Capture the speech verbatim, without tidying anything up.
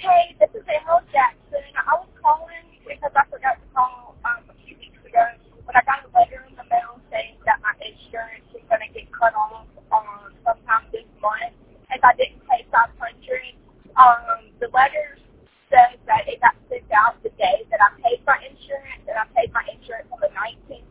Hey, this is Emerald Jackson. I was calling because I forgot to call um, a few weeks ago, but I got a letter in the mail saying that my insurance is going to get cut off um, sometime this month as I didn't pay five hundred. Um, the letter says that it got sent out the day that I paid my insurance, and I paid my insurance on the nineteenth